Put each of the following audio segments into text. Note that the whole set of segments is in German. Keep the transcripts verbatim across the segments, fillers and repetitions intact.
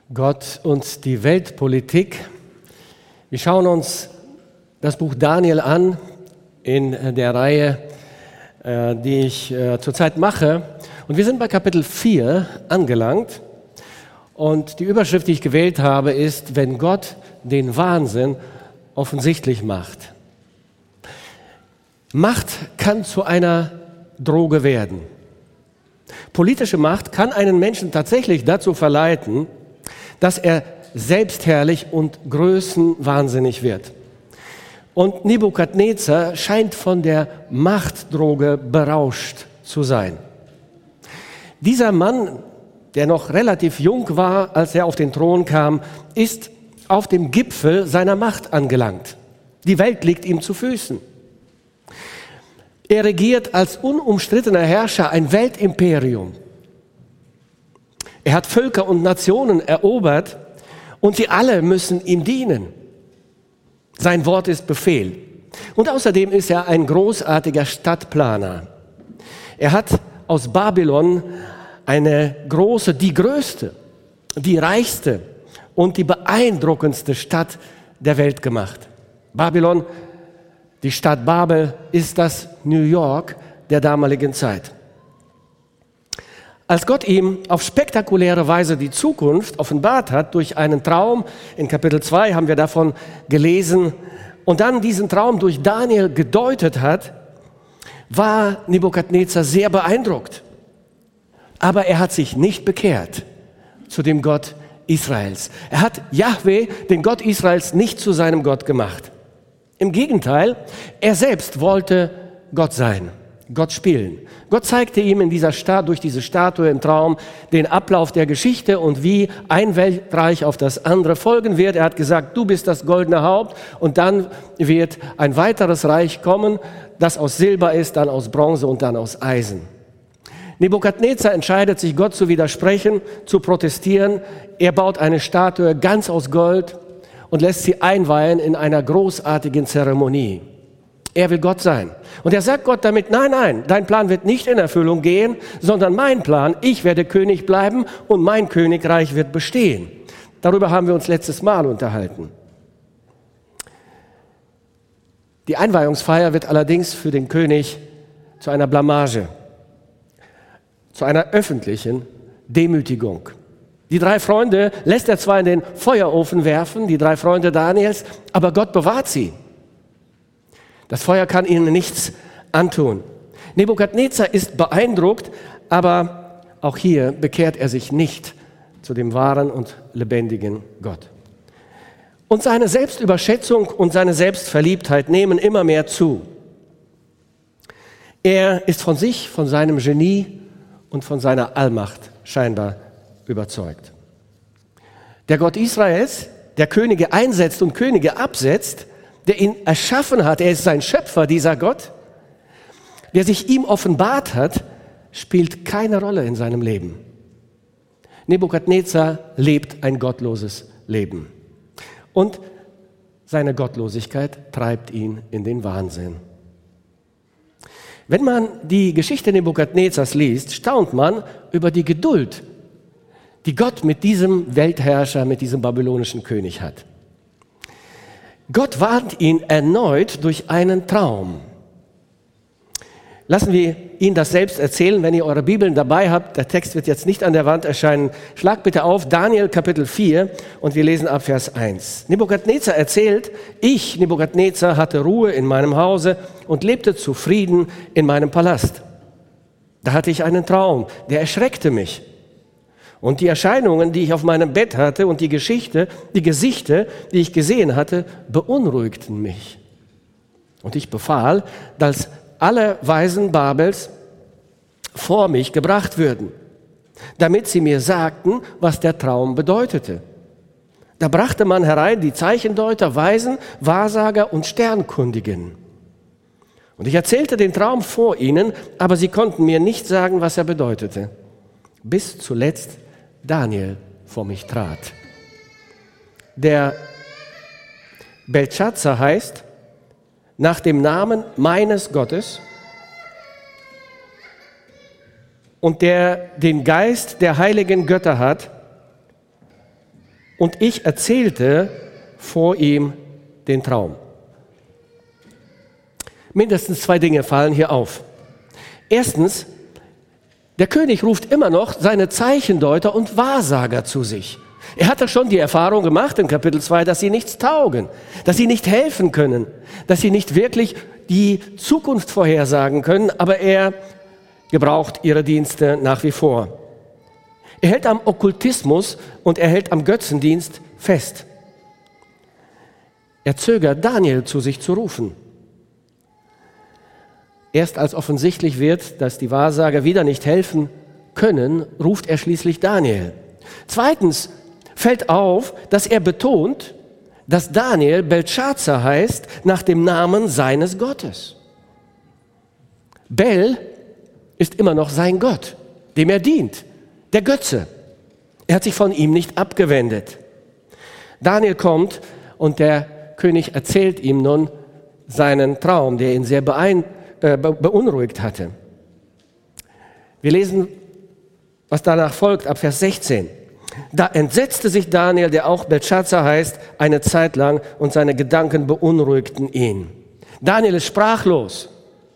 Gott und die Weltpolitik. Wir schauen uns das Buch Daniel an in der Reihe, äh, die ich äh, zurzeit mache. Und wir sind bei Kapitel vier angelangt. Und die Überschrift, die ich gewählt habe, ist, wenn Gott den Wahnsinn offensichtlich macht. Macht kann zu einer Droge werden. Politische Macht kann einen Menschen tatsächlich dazu verleiten, dass er selbstherrlich und größenwahnsinnig wird. Und Nebukadnezar scheint von der Machtdroge berauscht zu sein. Dieser Mann, der noch relativ jung war, als er auf den Thron kam, ist auf dem Gipfel seiner Macht angelangt. Die Welt liegt ihm zu Füßen. Er regiert als unumstrittener Herrscher ein Weltimperium. Er hat Völker und Nationen erobert und sie alle müssen ihm dienen. Sein Wort ist Befehl. Und außerdem ist er ein großartiger Stadtplaner. Er hat aus Babylon eine große, die größte, die reichste und die beeindruckendste Stadt der Welt gemacht. Babylon, die Stadt Babel, ist das New York der damaligen Zeit. Als Gott ihm auf spektakuläre Weise die Zukunft offenbart hat durch einen Traum, in Kapitel zwei haben wir davon gelesen, und dann diesen Traum durch Daniel gedeutet hat, war Nebukadnezar sehr beeindruckt. Aber er hat sich nicht bekehrt zu dem Gott Israels. Er hat Jahwe, den Gott Israels, nicht zu seinem Gott gemacht. Im Gegenteil, er selbst wollte Gott sein, Gott spielen. Gott zeigte ihm in dieser Sta- durch diese Statue im Traum den Ablauf der Geschichte und wie ein Weltreich auf das andere folgen wird. Er hat gesagt, du bist das goldene Haupt und dann wird ein weiteres Reich kommen, das aus Silber ist, dann aus Bronze und dann aus Eisen. Nebukadnezar entscheidet sich, Gott zu widersprechen, zu protestieren. Er baut eine Statue ganz aus Gold und lässt sie einweihen in einer großartigen Zeremonie. Er will Gott sein. Und er sagt Gott damit, nein, nein, dein Plan wird nicht in Erfüllung gehen, sondern mein Plan, ich werde König bleiben und mein Königreich wird bestehen. Darüber haben wir uns letztes Mal unterhalten. Die Einweihungsfeier wird allerdings für den König zu einer Blamage, zu einer öffentlichen Demütigung. Die drei Freunde lässt er zwar in den Feuerofen werfen, die drei Freunde Daniels, aber Gott bewahrt sie. Das Feuer kann ihnen nichts antun. Nebukadnezar ist beeindruckt, aber auch hier bekehrt er sich nicht zu dem wahren und lebendigen Gott. Und seine Selbstüberschätzung und seine Selbstverliebtheit nehmen immer mehr zu. Er ist von sich, von seinem Genie und von seiner Allmacht scheinbar überzeugt. Der Gott Israels, der Könige einsetzt und Könige absetzt, der ihn erschaffen hat, er ist sein Schöpfer, dieser Gott, der sich ihm offenbart hat, spielt keine Rolle in seinem Leben. Nebukadnezar lebt ein gottloses Leben. Und seine Gottlosigkeit treibt ihn in den Wahnsinn. Wenn man die Geschichte Nebukadnezars liest, staunt man über die Geduld, die Gott mit diesem Weltherrscher, mit diesem babylonischen König hat. Gott warnt ihn erneut durch einen Traum. Lassen wir ihn das selbst erzählen, wenn ihr eure Bibeln dabei habt. Der Text wird jetzt nicht an der Wand erscheinen. Schlag bitte auf Daniel Kapitel vier und wir lesen ab Vers eins. Nebukadnezar erzählt, ich, Nebukadnezar, hatte Ruhe in meinem Hause und lebte zufrieden in meinem Palast. Da hatte ich einen Traum, der erschreckte mich. Und die Erscheinungen, die ich auf meinem Bett hatte und die Geschichte, die Gesichter, die ich gesehen hatte, beunruhigten mich. Und ich befahl, dass alle Weisen Babels vor mich gebracht würden, damit sie mir sagten, was der Traum bedeutete. Da brachte man herein die Zeichendeuter, Weisen, Wahrsager und Sternkundigen. Und ich erzählte den Traum vor ihnen, aber sie konnten mir nicht sagen, was er bedeutete. Bis zuletzt Daniel vor mich trat. Der Beltschazzar heißt, nach dem Namen meines Gottes, und der den Geist der heiligen Götter hat, und ich erzählte vor ihm den Traum. Mindestens zwei Dinge fallen hier auf. Erstens, der König ruft immer noch seine Zeichendeuter und Wahrsager zu sich. Er hatte schon die Erfahrung gemacht in Kapitel zwei, dass sie nichts taugen, dass sie nicht helfen können, dass sie nicht wirklich die Zukunft vorhersagen können, aber er gebraucht ihre Dienste nach wie vor. Er hält am Okkultismus und er hält am Götzendienst fest. Er zögert, Daniel zu sich zu rufen. Erst als offensichtlich wird, dass die Wahrsager wieder nicht helfen können, ruft er schließlich Daniel. Zweitens fällt auf, dass er betont, dass Daniel Beltschazar heißt nach dem Namen seines Gottes. Bel ist immer noch sein Gott, dem er dient, der Götze. Er hat sich von ihm nicht abgewendet. Daniel kommt und der König erzählt ihm nun seinen Traum, der ihn sehr beeindruckt beunruhigt hatte. Wir lesen, was danach folgt, ab Vers sechzehn. Da entsetzte sich Daniel, der auch Beltschazar heißt, eine Zeit lang und seine Gedanken beunruhigten ihn. Daniel ist sprachlos.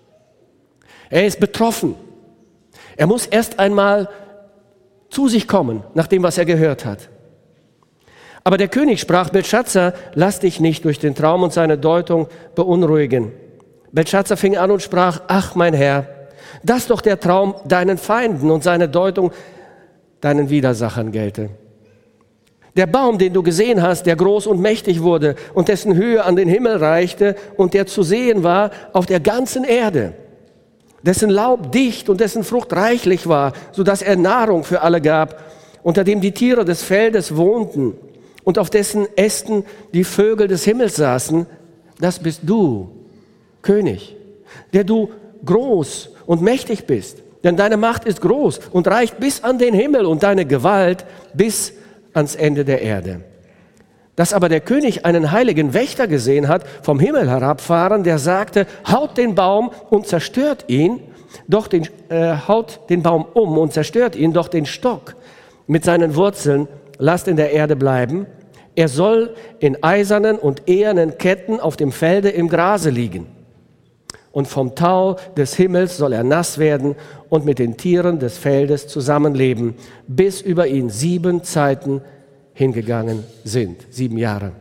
Er ist betroffen. Er muss erst einmal zu sich kommen, nach dem, was er gehört hat. Aber der König sprach, Beltschazar, lass dich nicht durch den Traum und seine Deutung beunruhigen. Beltschazar fing an und sprach, ach mein Herr, dass doch der Traum deinen Feinden und seine Deutung deinen Widersachern gelte. Der Baum, den du gesehen hast, der groß und mächtig wurde und dessen Höhe an den Himmel reichte und der zu sehen war auf der ganzen Erde, dessen Laub dicht und dessen Frucht reichlich war, sodass er Nahrung für alle gab, unter dem die Tiere des Feldes wohnten und auf dessen Ästen die Vögel des Himmels saßen, das bist du, König, der du groß und mächtig bist, denn deine Macht ist groß und reicht bis an den Himmel und deine Gewalt bis ans Ende der Erde. Dass aber der König einen heiligen Wächter gesehen hat, vom Himmel herabfahren, der sagte, haut den Baum und zerstört ihn, doch den, äh, haut den Baum um und zerstört ihn, doch den Stock mit seinen Wurzeln lasst in der Erde bleiben. Er soll in eisernen und ehernen Ketten auf dem Felde im Grase liegen. Und vom Tau des Himmels soll er nass werden und mit den Tieren des Feldes zusammenleben, bis über ihn sieben Zeiten hingegangen sind, sieben Jahre.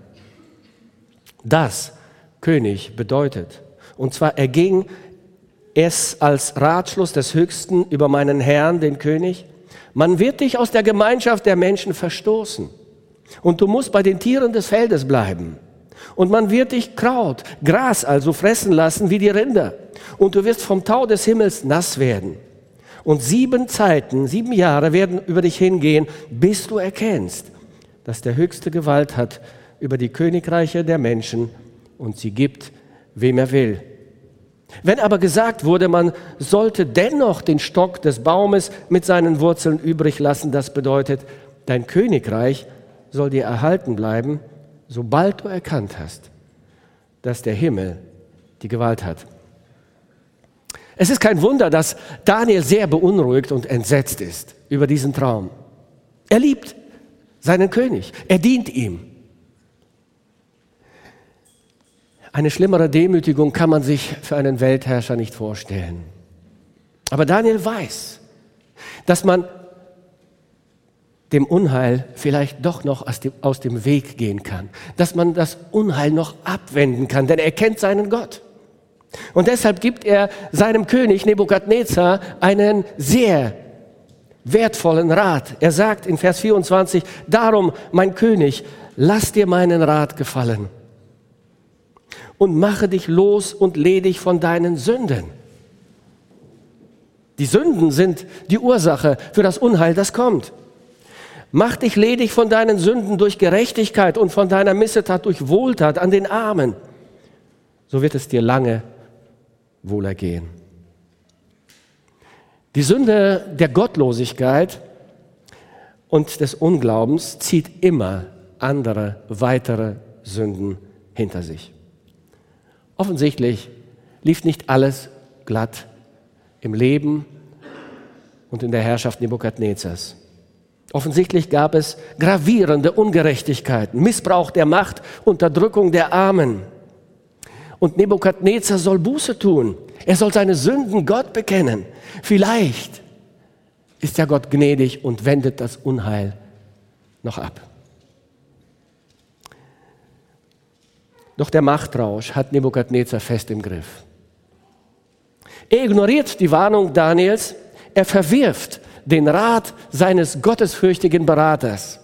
Das, König, bedeutet, und zwar erging es als Ratschluss des Höchsten über meinen Herrn, den König, man wird dich aus der Gemeinschaft der Menschen verstoßen und du musst bei den Tieren des Feldes bleiben. Und man wird dich Kraut, Gras also fressen lassen wie die Rinder. Und du wirst vom Tau des Himmels nass werden. Und sieben Zeiten, sieben Jahre werden über dich hingehen, bis du erkennst, dass der Höchste Gewalt hat über die Königreiche der Menschen und sie gibt, wem er will. Wenn aber gesagt wurde, man sollte dennoch den Stock des Baumes mit seinen Wurzeln übrig lassen, das bedeutet, dein Königreich soll dir erhalten bleiben, sobald du erkannt hast, dass der Himmel die Gewalt hat. Es ist kein Wunder, dass Daniel sehr beunruhigt und entsetzt ist über diesen Traum. Er liebt seinen König, er dient ihm. Eine schlimmere Demütigung kann man sich für einen Weltherrscher nicht vorstellen. Aber Daniel weiß, dass man dem Unheil vielleicht doch noch aus dem, aus dem Weg gehen kann, dass man das Unheil noch abwenden kann, denn er kennt seinen Gott. Und deshalb gibt er seinem König Nebukadnezar einen sehr wertvollen Rat. Er sagt in Vers vierundzwanzig, darum, mein König, lass dir meinen Rat gefallen und mache dich los und ledig von deinen Sünden. Die Sünden sind die Ursache für das Unheil, das kommt. Mach dich ledig von deinen Sünden durch Gerechtigkeit und von deiner Missetat durch Wohltat an den Armen. So wird es dir lange wohlergehen. Die Sünde der Gottlosigkeit und des Unglaubens zieht immer andere, weitere Sünden hinter sich. Offensichtlich lief nicht alles glatt im Leben und in der Herrschaft Nebukadnezars. Offensichtlich gab es gravierende Ungerechtigkeiten, Missbrauch der Macht, Unterdrückung der Armen. Und Nebukadnezar soll Buße tun. Er soll seine Sünden Gott bekennen. Vielleicht ist ja Gott gnädig und wendet das Unheil noch ab. Doch der Machtrausch hat Nebukadnezar fest im Griff. Er ignoriert die Warnung Daniels, er verwirft den Rat seines gottesfürchtigen Beraters.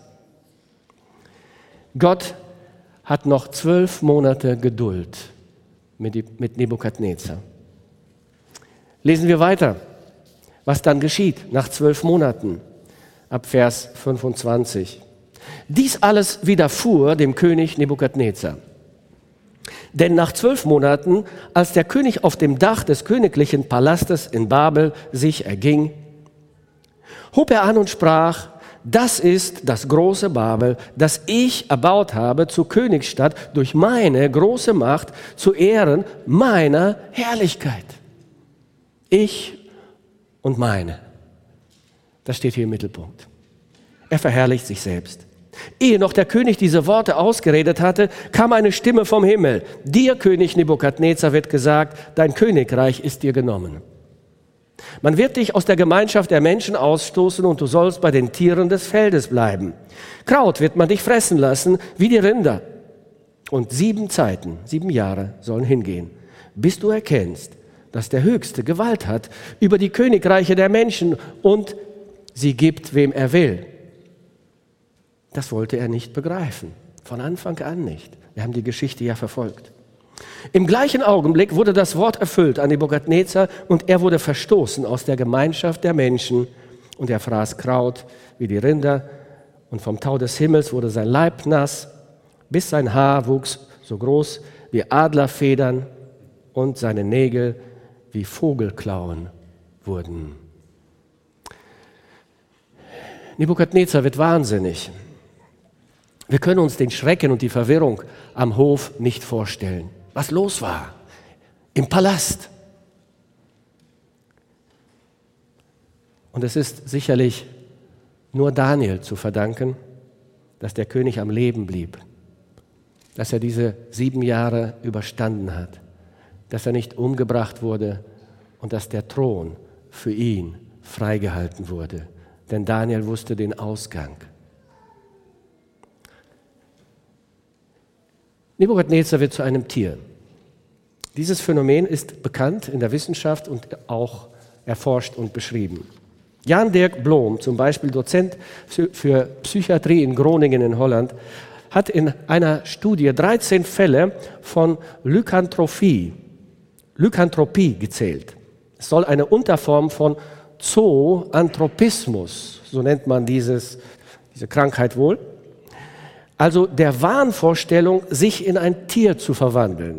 Gott hat noch zwölf Monate Geduld mit Nebukadnezar. Lesen wir weiter, was dann geschieht nach zwölf Monaten, ab Vers fünfundzwanzig. Dies alles widerfuhr dem König Nebukadnezar. Denn nach zwölf Monaten, als der König auf dem Dach des königlichen Palastes in Babel sich erging, hob er an und sprach: Das ist das große Babel, das ich erbaut habe zur Königsstadt durch meine große Macht zu Ehren meiner Herrlichkeit. Ich und meine. Das steht hier im Mittelpunkt. Er verherrlicht sich selbst. Ehe noch der König diese Worte ausgeredet hatte, kam eine Stimme vom Himmel. Dir, König Nebukadnezar, wird gesagt, dein Königreich ist dir genommen. Man wird dich aus der Gemeinschaft der Menschen ausstoßen und du sollst bei den Tieren des Feldes bleiben. Kraut wird man dich fressen lassen wie die Rinder. Und sieben Zeiten, sieben Jahre sollen hingehen, bis du erkennst, dass der Höchste Gewalt hat über die Königreiche der Menschen und sie gibt, wem er will. Das wollte er nicht begreifen, von Anfang an nicht. Wir haben die Geschichte ja verfolgt. Im gleichen Augenblick wurde das Wort erfüllt an Nebukadnezar und er wurde verstoßen aus der Gemeinschaft der Menschen und er fraß Kraut wie die Rinder und vom Tau des Himmels wurde sein Leib nass, bis sein Haar wuchs so groß wie Adlerfedern und seine Nägel wie Vogelklauen wurden. Nebukadnezar wird wahnsinnig. Wir können uns den Schrecken und die Verwirrung am Hof nicht vorstellen, was los war im Palast. Und es ist sicherlich nur Daniel zu verdanken, dass der König am Leben blieb, dass er diese sieben Jahre überstanden hat, dass er nicht umgebracht wurde und dass der Thron für ihn freigehalten wurde. Denn Daniel wusste den Ausgang. Nebukadnezar wird zu einem Tier. Dieses Phänomen ist bekannt in der Wissenschaft und auch erforscht und beschrieben. Jan-Dirk Blom, zum Beispiel Dozent für Psychiatrie in Groningen in Holland, hat in einer Studie dreizehn Fälle von Lykanthropie, Lykanthropie gezählt. Es soll eine Unterform von Zoanthropismus, so nennt man dieses, diese Krankheit wohl, also der Wahnvorstellung, sich in ein Tier zu verwandeln.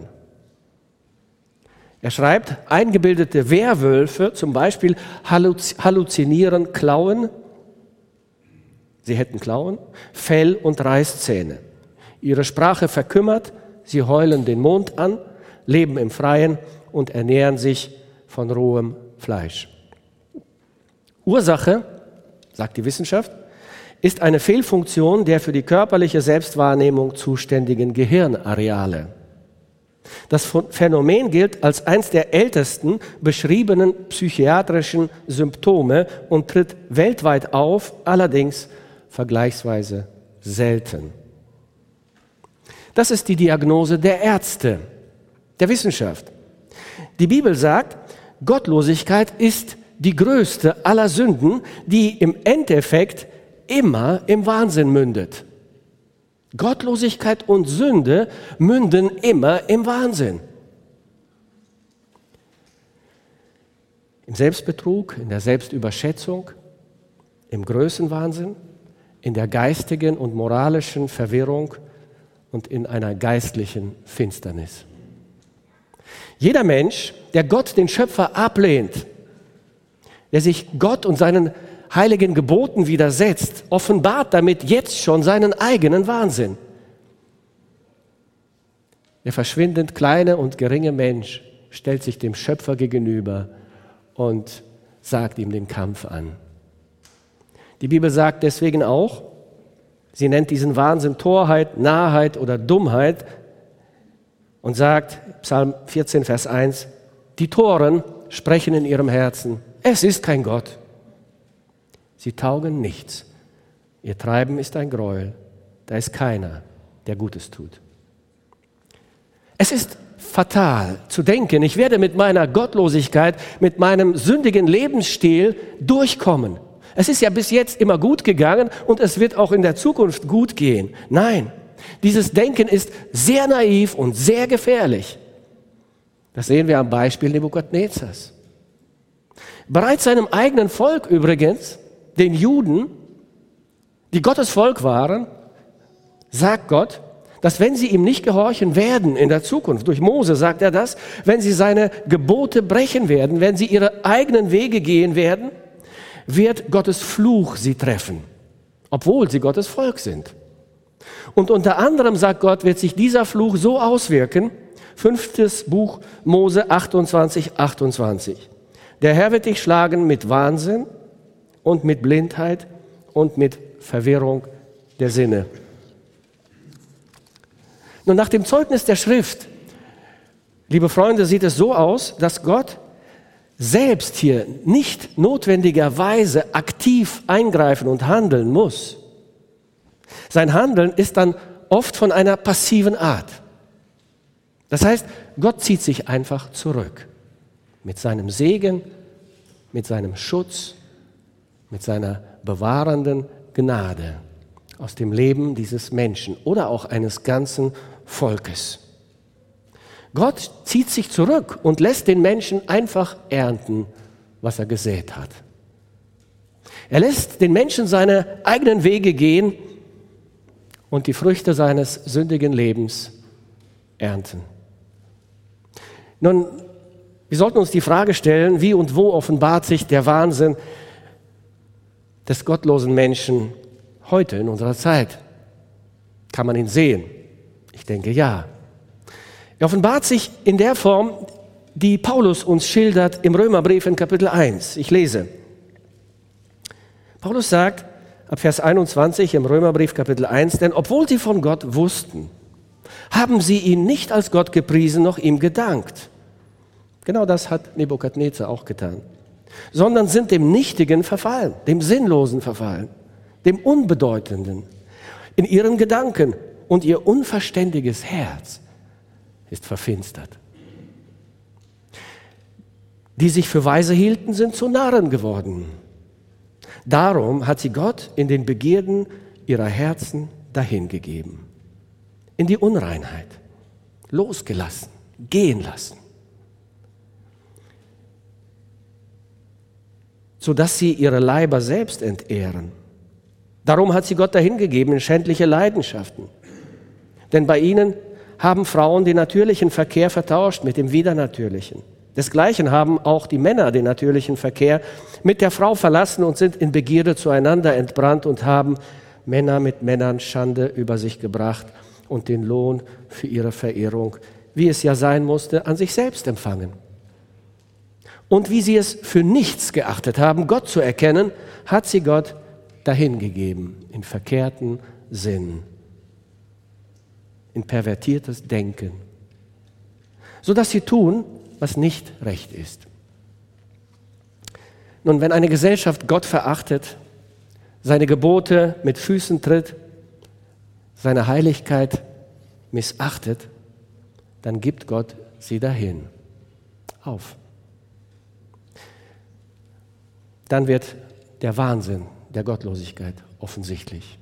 Er schreibt, eingebildete Werwölfe zum Beispiel halluzinieren Klauen, sie hätten Klauen, Fell und Reißzähne. Ihre Sprache verkümmert, sie heulen den Mond an, leben im Freien und ernähren sich von rohem Fleisch. Ursache, sagt die Wissenschaft, ist eine Fehlfunktion der für die körperliche Selbstwahrnehmung zuständigen Gehirnareale. Das Phänomen gilt als eines der ältesten beschriebenen psychiatrischen Symptome und tritt weltweit auf, allerdings vergleichsweise selten. Das ist die Diagnose der Ärzte, der Wissenschaft. Die Bibel sagt, Gottlosigkeit ist die größte aller Sünden, die im Endeffekt immer im Wahnsinn mündet. Gottlosigkeit und Sünde münden immer im Wahnsinn. Im Selbstbetrug, in der Selbstüberschätzung, im Größenwahnsinn, in der geistigen und moralischen Verwirrung und in einer geistlichen Finsternis. Jeder Mensch, der Gott, den Schöpfer, ablehnt, der sich Gott und seinen heiligen Geboten widersetzt, offenbart damit jetzt schon seinen eigenen Wahnsinn. Der verschwindend kleine und geringe Mensch stellt sich dem Schöpfer gegenüber und sagt ihm den Kampf an. Die Bibel sagt deswegen auch, sie nennt diesen Wahnsinn Torheit, Narrheit oder Dummheit und sagt, Psalm vierzehn, Vers eins, die Toren sprechen in ihrem Herzen, es ist kein Gott. Sie taugen nichts. Ihr Treiben ist ein Gräuel. Da ist keiner, der Gutes tut. Es ist fatal zu denken, ich werde mit meiner Gottlosigkeit, mit meinem sündigen Lebensstil durchkommen. Es ist ja bis jetzt immer gut gegangen und es wird auch in der Zukunft gut gehen. Nein, dieses Denken ist sehr naiv und sehr gefährlich. Das sehen wir am Beispiel Nebukadnezars. Bereits seinem eigenen Volk übrigens, den Juden, die Gottes Volk waren, sagt Gott, dass wenn sie ihm nicht gehorchen werden in der Zukunft, durch Mose sagt er das, wenn sie seine Gebote brechen werden, wenn sie ihre eigenen Wege gehen werden, wird Gottes Fluch sie treffen, obwohl sie Gottes Volk sind. Und unter anderem, sagt Gott, wird sich dieser Fluch so auswirken, fünftes Buch Mose achtundzwanzig, achtundzwanzig. Der Herr wird dich schlagen mit Wahnsinn und mit Blindheit und mit Verwirrung der Sinne. Nun, nach dem Zeugnis der Schrift, liebe Freunde, sieht es so aus, dass Gott selbst hier nicht notwendigerweise aktiv eingreifen und handeln muss. Sein Handeln ist dann oft von einer passiven Art. Das heißt, Gott zieht sich einfach zurück. Mit seinem Segen, mit seinem Schutz, mit seiner bewahrenden Gnade aus dem Leben dieses Menschen oder auch eines ganzen Volkes. Gott zieht sich zurück und lässt den Menschen einfach ernten, was er gesät hat. Er lässt den Menschen seine eigenen Wege gehen und die Früchte seines sündigen Lebens ernten. Nun, wir sollten uns die Frage stellen, wie und wo offenbart sich der Wahnsinn des gottlosen Menschen heute in unserer Zeit? Kann man ihn sehen? Ich denke, ja. Er offenbart sich in der Form, die Paulus uns schildert im Römerbrief in Kapitel eins. Ich lese. Paulus sagt ab Vers einundzwanzig im Römerbrief Kapitel eins, denn obwohl sie von Gott wussten, haben sie ihn nicht als Gott gepriesen, noch ihm gedankt. Genau das hat Nebukadnezar auch getan. Sondern sind dem Nichtigen verfallen, dem Sinnlosen verfallen, dem Unbedeutenden in ihren Gedanken, und ihr unverständiges Herz ist verfinstert. Die sich für weise hielten, sind zu Narren geworden. Darum hat sie Gott in den Begierden ihrer Herzen dahingegeben, in die Unreinheit, losgelassen, gehen lassen, sodass sie ihre Leiber selbst entehren. Darum hat sie Gott dahingegeben in schändliche Leidenschaften. Denn bei ihnen haben Frauen den natürlichen Verkehr vertauscht mit dem Widernatürlichen. Desgleichen haben auch die Männer den natürlichen Verkehr mit der Frau verlassen und sind in Begierde zueinander entbrannt und haben Männer mit Männern Schande über sich gebracht und den Lohn für ihre Verehrung, wie es ja sein musste, an sich selbst empfangen. Und wie sie es für nichts geachtet haben, Gott zu erkennen, hat sie Gott dahingegeben in verkehrten Sinn, in pervertiertes Denken, sodass sie tun, was nicht recht ist. Nun, wenn eine Gesellschaft Gott verachtet, seine Gebote mit Füßen tritt, seine Heiligkeit missachtet, dann gibt Gott sie dahin auf. Dann wird der Wahnsinn der Gottlosigkeit offensichtlich.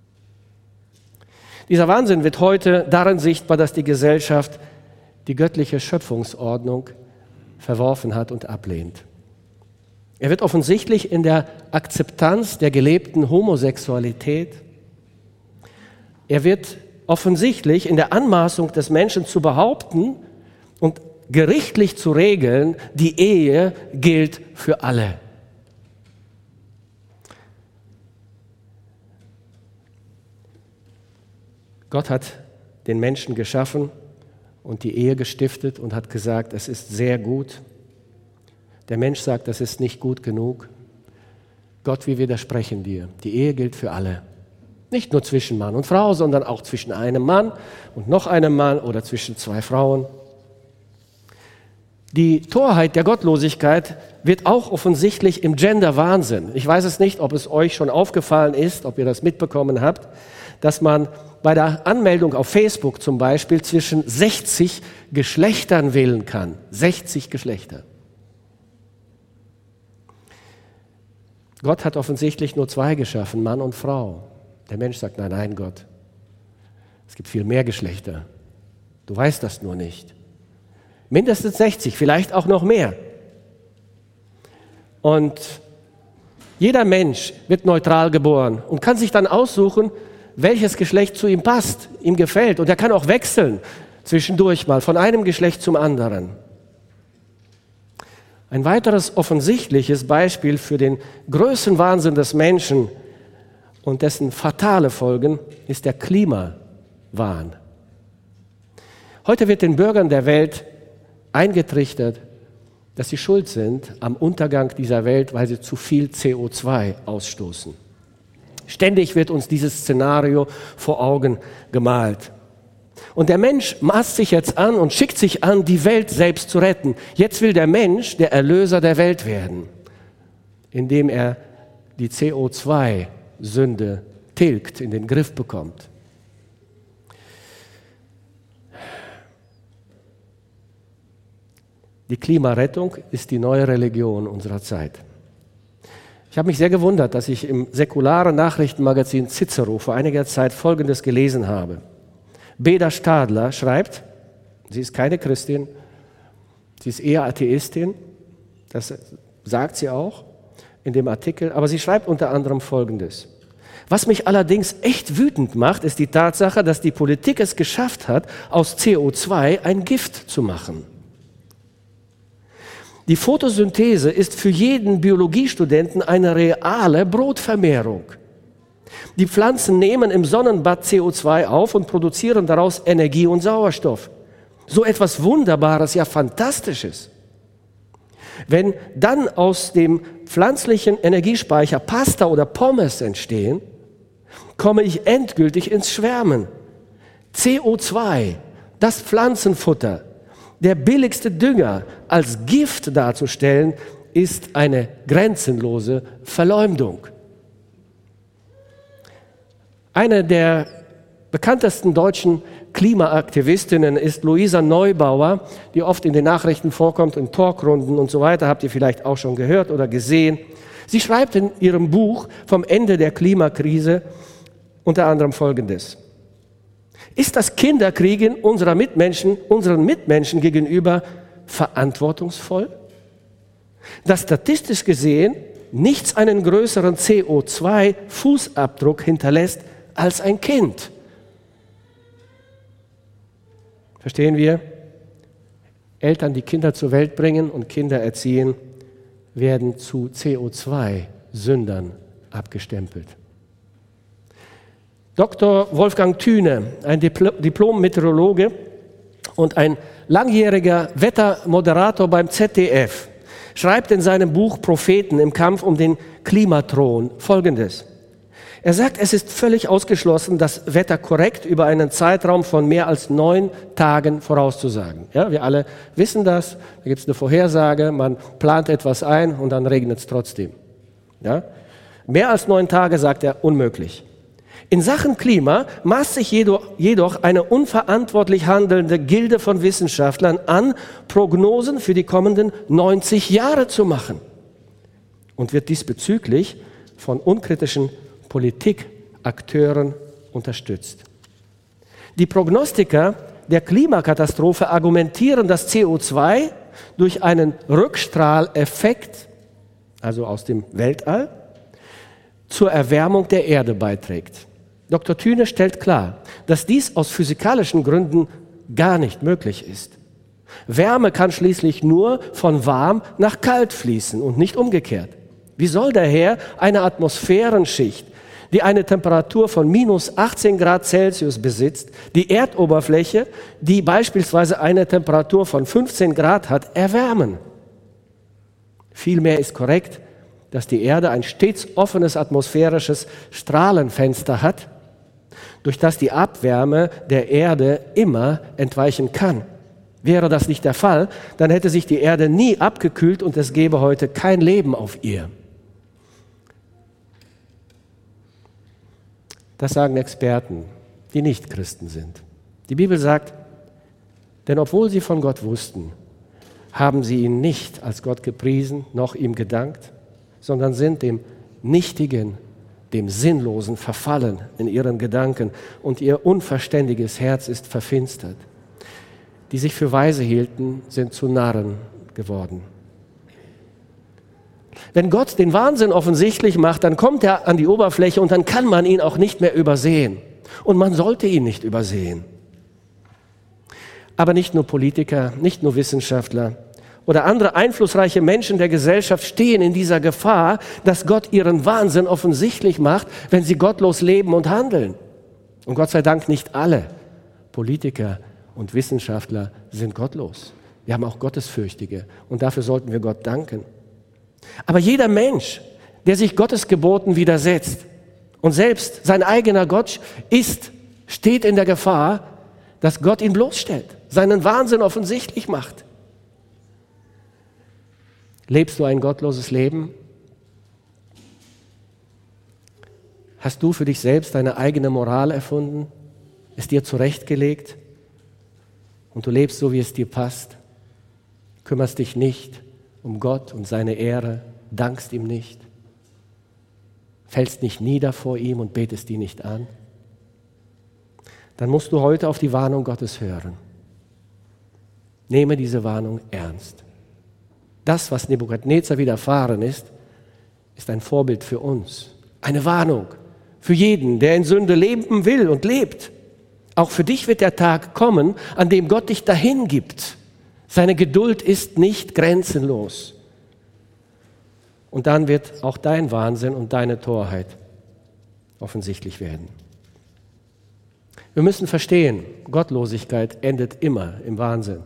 Dieser Wahnsinn wird heute darin sichtbar, dass die Gesellschaft die göttliche Schöpfungsordnung verworfen hat und ablehnt. Er wird offensichtlich in der Akzeptanz der gelebten Homosexualität. Er wird offensichtlich in der Anmaßung des Menschen zu behaupten und gerichtlich zu regeln, die Ehe gilt für alle. Gott hat den Menschen geschaffen und die Ehe gestiftet und hat gesagt, es ist sehr gut. Der Mensch sagt, das ist nicht gut genug. Gott, wir widersprechen dir. Die Ehe gilt für alle. Nicht nur zwischen Mann und Frau, sondern auch zwischen einem Mann und noch einem Mann oder zwischen zwei Frauen. Die Torheit der Gottlosigkeit wird auch offensichtlich im Gender-Wahnsinn. Ich weiß es nicht, ob es euch schon aufgefallen ist, ob ihr das mitbekommen habt, dass man bei der Anmeldung auf Facebook zum Beispiel zwischen sechzig Geschlechtern wählen kann. sechzig Geschlechter. Gott hat offensichtlich nur zwei geschaffen, Mann und Frau. Der Mensch sagt, nein, nein, Gott, es gibt viel mehr Geschlechter. Du weißt das nur nicht. Mindestens sechzig, vielleicht auch noch mehr. Und jeder Mensch wird neutral geboren und kann sich dann aussuchen, welches Geschlecht zu ihm passt, ihm gefällt. Und er kann auch wechseln, zwischendurch mal, von einem Geschlecht zum anderen. Ein weiteres offensichtliches Beispiel für den Größenwahnsinn des Menschen und dessen fatale Folgen ist der Klimawahn. Heute wird den Bürgern der Welt eingetrichtert, dass sie schuld sind am Untergang dieser Welt, weil sie zu viel C O zwei ausstoßen. Ständig wird uns dieses Szenario vor Augen gemalt. Und der Mensch maßt sich jetzt an und schickt sich an, die Welt selbst zu retten. Jetzt will der Mensch der Erlöser der Welt werden, indem er die C O zwei Sünde tilgt, in den Griff bekommt. Die Klimarettung ist die neue Religion unserer Zeit. Ich habe mich sehr gewundert, dass ich im säkularen Nachrichtenmagazin Cicero vor einiger Zeit Folgendes gelesen habe. Beda Stadler schreibt, sie ist keine Christin, sie ist eher Atheistin, das sagt sie auch in dem Artikel, aber sie schreibt unter anderem Folgendes. Was mich allerdings echt wütend macht, ist die Tatsache, dass die Politik es geschafft hat, aus C O zwei ein Gift zu machen. Die Photosynthese ist für jeden Biologiestudenten eine reale Brotvermehrung. Die Pflanzen nehmen im Sonnenbad C O zwei auf und produzieren daraus Energie und Sauerstoff. So etwas Wunderbares, ja Fantastisches. Wenn dann aus dem pflanzlichen Energiespeicher Pasta oder Pommes entstehen, komme ich endgültig ins Schwärmen. C O zwei, das Pflanzenfutter, der billigste Dünger als Gift darzustellen, ist eine grenzenlose Verleumdung. Eine der bekanntesten deutschen Klimaaktivistinnen ist Luisa Neubauer, die oft in den Nachrichten vorkommt, in Talkrunden und so weiter, habt ihr vielleicht auch schon gehört oder gesehen. Sie schreibt in ihrem Buch vom Ende der Klimakrise unter anderem Folgendes. Ist das Kinderkriegen unserer Mitmenschen, unseren Mitmenschen gegenüber verantwortungsvoll? Dass statistisch gesehen nichts einen größeren C O zwei Fußabdruck hinterlässt als ein Kind. Verstehen wir? Eltern, die Kinder zur Welt bringen und Kinder erziehen, werden zu C O zwei Sündern abgestempelt. Doktor Wolfgang Thüne, ein Diplom-Meteorologe und ein langjähriger Wettermoderator beim Z D F, schreibt in seinem Buch Propheten im Kampf um den Klimathron Folgendes. Er sagt, es ist völlig ausgeschlossen, das Wetter korrekt über einen Zeitraum von mehr als neun Tagen vorauszusagen. Ja, wir alle wissen das, da gibt es eine Vorhersage, man plant etwas ein und dann regnet es trotzdem. Ja? Mehr als neun Tage, sagt er, unmöglich. In Sachen Klima maßt sich jedoch eine unverantwortlich handelnde Gilde von Wissenschaftlern an, Prognosen für die kommenden neunzig Jahre zu machen und wird diesbezüglich von unkritischen Politikakteuren unterstützt. Die Prognostiker der Klimakatastrophe argumentieren, dass C O zwei durch einen Rückstrahleffekt, also aus dem Weltall, zur Erwärmung der Erde beiträgt. Doktor Thüne stellt klar, dass dies aus physikalischen Gründen gar nicht möglich ist. Wärme kann schließlich nur von warm nach kalt fließen und nicht umgekehrt. Wie soll daher eine Atmosphärenschicht, die eine Temperatur von minus achtzehn Grad Celsius besitzt, die Erdoberfläche, die beispielsweise eine Temperatur von fünfzehn Grad hat, erwärmen? Vielmehr ist korrekt, dass die Erde ein stets offenes atmosphärisches Strahlenfenster hat, durch das die Abwärme der Erde immer entweichen kann. Wäre das nicht der Fall, dann hätte sich die Erde nie abgekühlt und es gäbe heute kein Leben auf ihr. Das sagen Experten, die nicht Christen sind. Die Bibel sagt, denn obwohl sie von Gott wussten, haben sie ihn nicht als Gott gepriesen, noch ihm gedankt, sondern sind dem Nichtigen, dem Sinnlosen verfallen in ihren Gedanken und ihr unverständiges Herz ist verfinstert. Die sich für weise hielten, sind zu Narren geworden. Wenn Gott den Wahnsinn offensichtlich macht, dann kommt er an die Oberfläche und dann kann man ihn auch nicht mehr übersehen. Und man sollte ihn nicht übersehen. Aber nicht nur Politiker, nicht nur Wissenschaftler oder andere einflussreiche Menschen der Gesellschaft stehen in dieser Gefahr, dass Gott ihren Wahnsinn offensichtlich macht, wenn sie gottlos leben und handeln. Und Gott sei Dank nicht alle Politiker und Wissenschaftler sind gottlos. Wir haben auch Gottesfürchtige und dafür sollten wir Gott danken. Aber jeder Mensch, der sich Gottes Geboten widersetzt und selbst sein eigener Gott ist, steht in der Gefahr, dass Gott ihn bloßstellt, seinen Wahnsinn offensichtlich macht. Lebst du ein gottloses Leben? Hast du für dich selbst deine eigene Moral erfunden, es dir zurechtgelegt und du lebst so, wie es dir passt, kümmerst dich nicht um Gott und seine Ehre, dankst ihm nicht, fällst nicht nieder vor ihm und betest ihn nicht an, dann musst du heute auf die Warnung Gottes hören. Nehme diese Warnung ernst. Das, was Nebukadnezar widerfahren ist, ist ein Vorbild für uns, eine Warnung für jeden, der in Sünde leben will und lebt. Auch für dich wird der Tag kommen, an dem Gott dich dahin gibt. Seine Geduld ist nicht grenzenlos. Und dann wird auch dein Wahnsinn und deine Torheit offensichtlich werden. Wir müssen verstehen, Gottlosigkeit endet immer im Wahnsinn.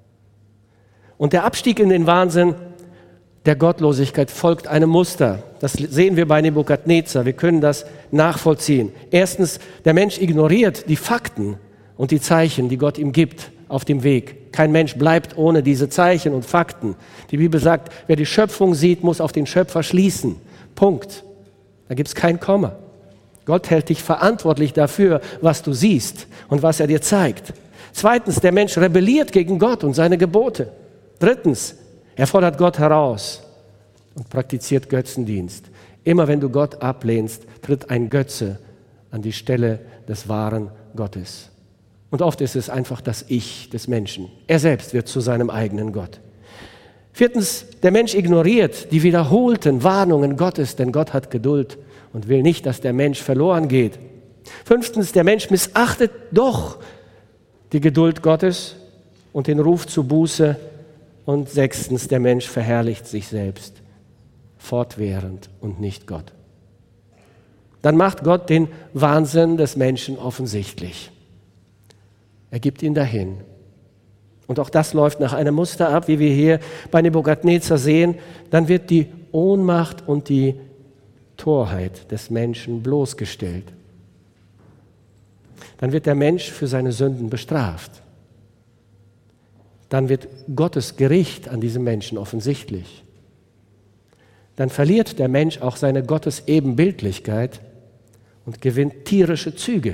Und der Abstieg in den Wahnsinn der Gottlosigkeit folgt einem Muster. Das sehen wir bei Nebukadnezar. Wir können das nachvollziehen. Erstens, der Mensch ignoriert die Fakten und die Zeichen, die Gott ihm gibt auf dem Weg. Kein Mensch bleibt ohne diese Zeichen und Fakten. Die Bibel sagt, wer die Schöpfung sieht, muss auf den Schöpfer schließen. Punkt. Da gibt es kein Komma. Gott hält dich verantwortlich dafür, was du siehst und was er dir zeigt. Zweitens, der Mensch rebelliert gegen Gott und seine Gebote. Drittens, er fordert Gott heraus und praktiziert Götzendienst. Immer wenn du Gott ablehnst, tritt ein Götze an die Stelle des wahren Gottes. Und oft ist es einfach das Ich des Menschen. Er selbst wird zu seinem eigenen Gott. Viertens, der Mensch ignoriert die wiederholten Warnungen Gottes, denn Gott hat Geduld und will nicht, dass der Mensch verloren geht. Fünftens, der Mensch missachtet doch die Geduld Gottes und den Ruf zur Buße. Und sechstens, der Mensch verherrlicht sich selbst, fortwährend und nicht Gott. Dann macht Gott den Wahnsinn des Menschen offensichtlich. Er gibt ihn dahin. Und auch das läuft nach einem Muster ab, wie wir hier bei Nebukadnezar sehen. Dann wird die Ohnmacht und die Torheit des Menschen bloßgestellt. Dann wird der Mensch für seine Sünden bestraft. Dann wird Gottes Gericht an diesem Menschen offensichtlich. Dann verliert der Mensch auch seine Gottesebenbildlichkeit und gewinnt tierische Züge.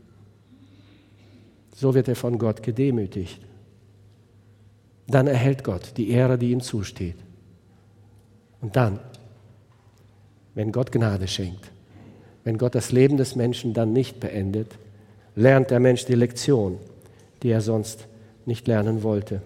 So wird er von Gott gedemütigt. Dann erhält Gott die Ehre, die ihm zusteht. Und dann, wenn Gott Gnade schenkt, wenn Gott das Leben des Menschen dann nicht beendet, lernt der Mensch die Lektion, die er sonst nicht lernen wollte.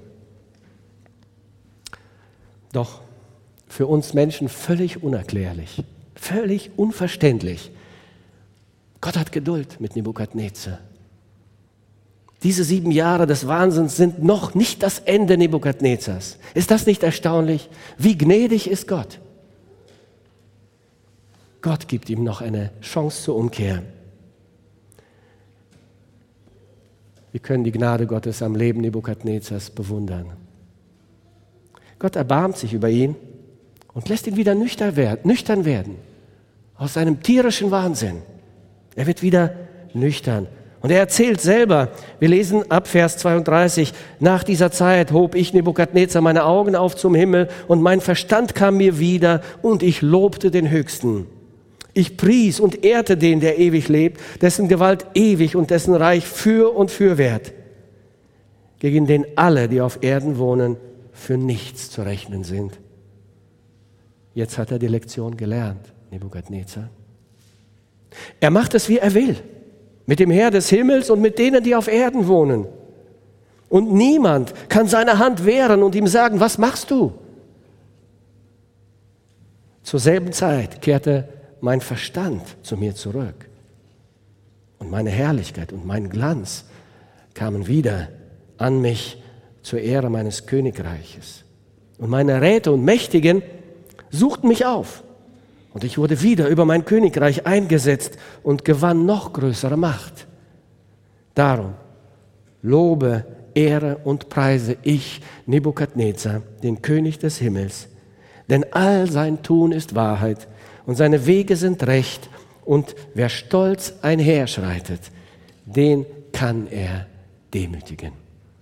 Doch für uns Menschen völlig unerklärlich, völlig unverständlich. Gott hat Geduld mit Nebukadnezar. Diese sieben Jahre des Wahnsinns sind noch nicht das Ende Nebukadnezars. Ist das nicht erstaunlich? Wie gnädig ist Gott? Gott gibt ihm noch eine Chance zur Umkehr. Wir können die Gnade Gottes am Leben Nebukadnezars bewundern. Gott erbarmt sich über ihn und lässt ihn wieder nüchtern werden, nüchtern werden aus seinem tierischen Wahnsinn. Er wird wieder nüchtern. Und er erzählt selber, wir lesen ab Vers zweiunddreißig, nach dieser Zeit hob ich Nebukadnezar meine Augen auf zum Himmel und mein Verstand kam mir wieder und ich lobte den Höchsten. Ich pries und ehrte den, der ewig lebt, dessen Gewalt ewig und dessen Reich für und fürwährt, gegen den alle, die auf Erden wohnen, für nichts zu rechnen sind. Jetzt hat er die Lektion gelernt, Nebukadnezar. Er macht es, wie er will, mit dem Herr des Himmels und mit denen, die auf Erden wohnen. Und niemand kann seine Hand wehren und ihm sagen, was machst du? Zur selben Zeit kehrte mein Verstand zu mir zurück. Und meine Herrlichkeit und mein Glanz kamen wieder an mich zur Ehre meines Königreiches. Und meine Räte und Mächtigen suchten mich auf. Und ich wurde wieder über mein Königreich eingesetzt und gewann noch größere Macht. Darum lobe, ehre und preise ich, Nebukadnezar, den König des Himmels. Denn all sein Tun ist Wahrheit und seine Wege sind recht. Und wer stolz einherschreitet, den kann er demütigen.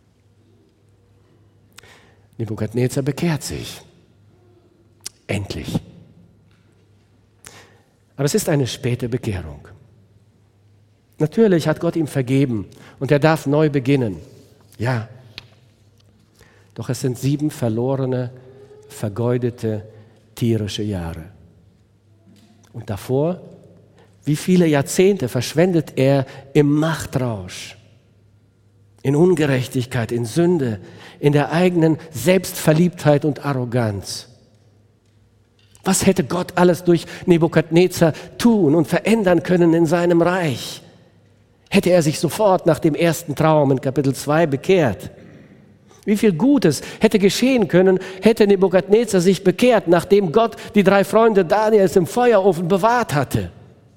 Nebukadnezar bekehrt sich. Endlich. Aber es ist eine späte Bekehrung. Natürlich hat Gott ihm vergeben und er darf neu beginnen. Ja. Doch es sind sieben verlorene, vergeudete, tierische Jahre. Und davor, wie viele Jahrzehnte verschwendet er im Machtrausch, in Ungerechtigkeit, in Sünde, in der eigenen Selbstverliebtheit und Arroganz. Was hätte Gott alles durch Nebukadnezar tun und verändern können in seinem Reich? Hätte er sich sofort nach dem ersten Traum in Kapitel zwei bekehrt? Wie viel Gutes hätte geschehen können, hätte Nebukadnezar sich bekehrt, nachdem Gott die drei Freunde Daniels im Feuerofen bewahrt hatte?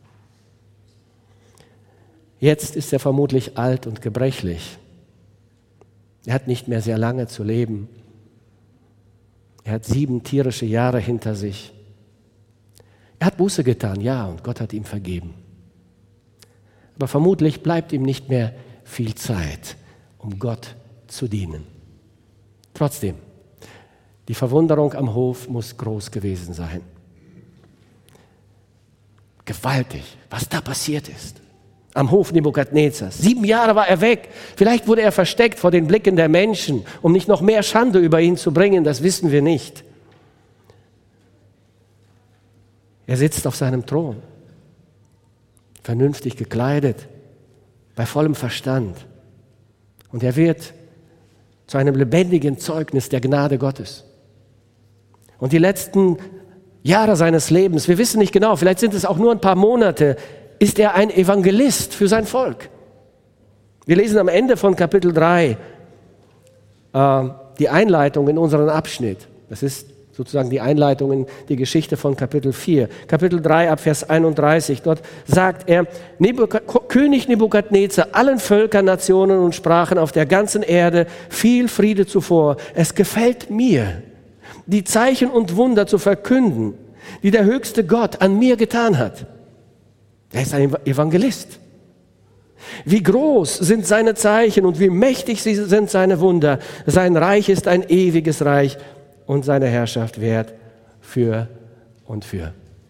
Jetzt ist er vermutlich alt und gebrechlich. Er hat nicht mehr sehr lange zu leben. Er hat sieben tierische Jahre hinter sich. Er hat Buße getan, ja, und Gott hat ihm vergeben. Aber vermutlich bleibt ihm nicht mehr viel Zeit, um Gott zu dienen. Trotzdem, die Verwunderung am Hof muss groß gewesen sein. Gewaltig, was da passiert ist. Am Hof Nebukadnezars. Sieben Jahre war er weg. Vielleicht wurde er versteckt vor den Blicken der Menschen, um nicht noch mehr Schande über ihn zu bringen. Das wissen wir nicht. Er sitzt auf seinem Thron, vernünftig gekleidet, bei vollem Verstand. Und er wird zu einem lebendigen Zeugnis der Gnade Gottes. Und die letzten Jahre seines Lebens, wir wissen nicht genau, vielleicht sind es auch nur ein paar Monate, ist er ein Evangelist für sein Volk. Wir lesen am Ende von Kapitel drei äh, die Einleitung in unseren Abschnitt. Das ist sozusagen die Einleitung in die Geschichte von Kapitel vier. Kapitel drei ab Vers einunddreißig. Dort sagt er, Nebuk- König Nebukadnezar, allen Völkern, Nationen und Sprachen auf der ganzen Erde viel Friede zuvor. Es gefällt mir, die Zeichen und Wunder zu verkünden, die der höchste Gott an mir getan hat. Er ist ein Evangelist. Wie groß sind seine Zeichen und wie mächtig sind seine Wunder. Sein Reich ist ein ewiges Reich und seine Herrschaft währt für und für.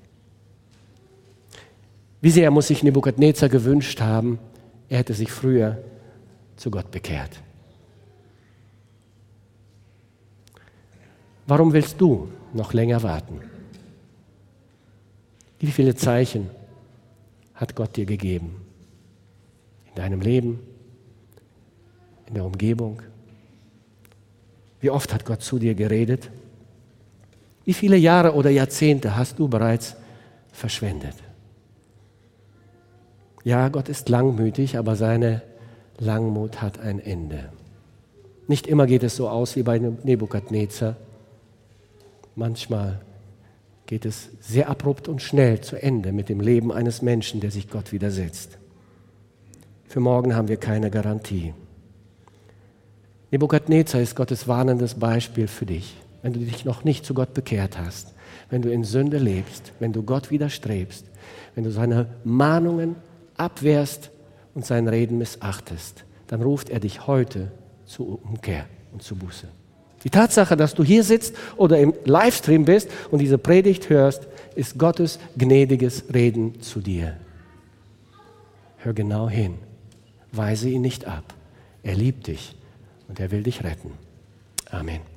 Wie sehr muss sich Nebukadnezar gewünscht haben, er hätte sich früher zu Gott bekehrt. Warum willst du noch länger warten? Wie viele Zeichen hat Gott dir gegeben? In deinem Leben, in der Umgebung? Wie oft hat Gott zu dir geredet? Wie viele Jahre oder Jahrzehnte hast du bereits verschwendet? Ja, Gott ist langmütig, aber seine Langmut hat ein Ende. Nicht immer geht es so aus wie bei Nebukadnezar. Manchmal geht es sehr abrupt und schnell zu Ende mit dem Leben eines Menschen, der sich Gott widersetzt. Für morgen haben wir keine Garantie. Nebukadnezar ist Gottes warnendes Beispiel für dich. wenn du dich noch nicht zu Gott bekehrt hast, wenn du in Sünde lebst, wenn du Gott widerstrebst, wenn du seine Mahnungen abwehrst und sein Reden missachtest, dann ruft er dich heute zur Umkehr und zur Buße. Die Tatsache, dass du hier sitzt oder im Livestream bist und diese Predigt hörst, ist Gottes gnädiges Reden zu dir. Hör genau hin. Weise ihn nicht ab. Er liebt dich und er will dich retten. Amen.